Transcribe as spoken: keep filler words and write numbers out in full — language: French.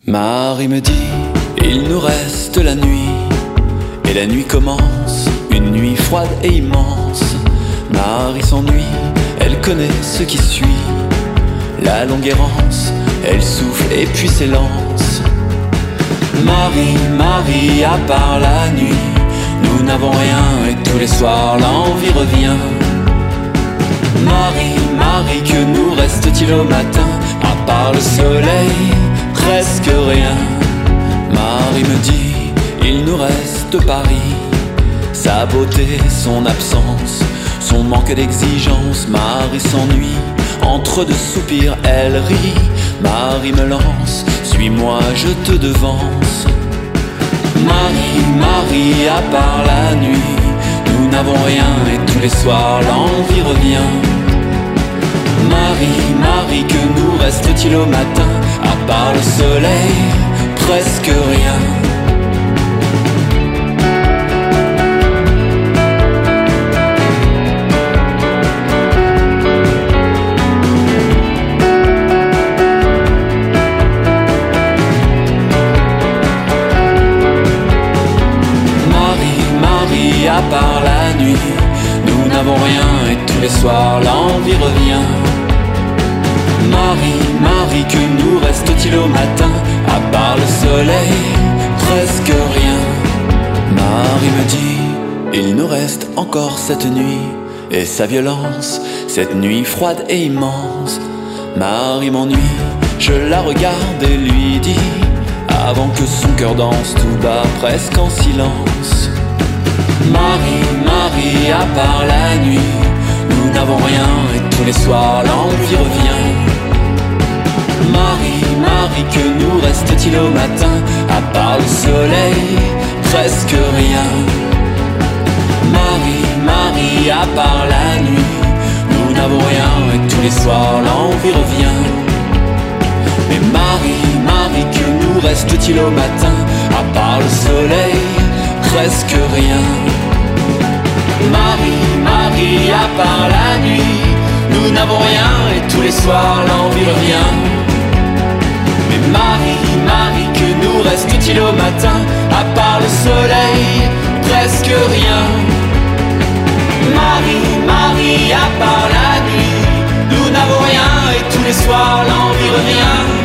Marie me dit, il nous reste la nuit. Et la nuit commence, une nuit froide et immense. Marie s'ennuie, elle connaît ce qui suit. La longue errance, elle souffle et puis s'élance. Marie, Marie, à part la nuit, nous n'avons rien et tous les soirs l'envie revient. Marie, Marie, que nous reste-t-il au matin, à part le soleil, presque rien. Marie me dit, il nous reste Paris, sa beauté, son absence, son manque d'exigence. Marie s'ennuie, entre deux soupirs, elle rit. Marie me lance, suis-moi, je te devance. Marie, Marie, à part la nuit, nous n'avons rien et tous les soirs l'envie revient. Marie, Marie, que nous reste-t-il au matin, à part le soleil, presque rien. À part la nuit, nous n'avons rien et tous les soirs l'envie revient. Marie, Marie, que nous reste-t-il au matin, à part le soleil, presque rien. Marie me dit, il nous reste encore cette nuit et sa violence, cette nuit froide et immense. Marie m'ennuie, je la regarde et lui dis, avant que son cœur danse tout bas, presque en silence. Marie, Marie, à part la nuit, nous n'avons rien et tous les soirs l'envie revient. Marie, Marie, que nous reste-t-il au matin, à part le soleil, presque rien. Marie, Marie, à part la nuit, nous n'avons rien et tous les soirs l'envie revient. Mais Marie, Marie, que nous reste-t-il au matin, à part le soleil, presque rien. Marie, Marie, à part la nuit, nous n'avons rien et tous les soirs l'envie revient. Mais Marie, Marie, que nous reste-t-il au matin, à part le soleil, presque rien. Marie, Marie, à part la nuit, nous n'avons rien et tous les soirs l'envie revient.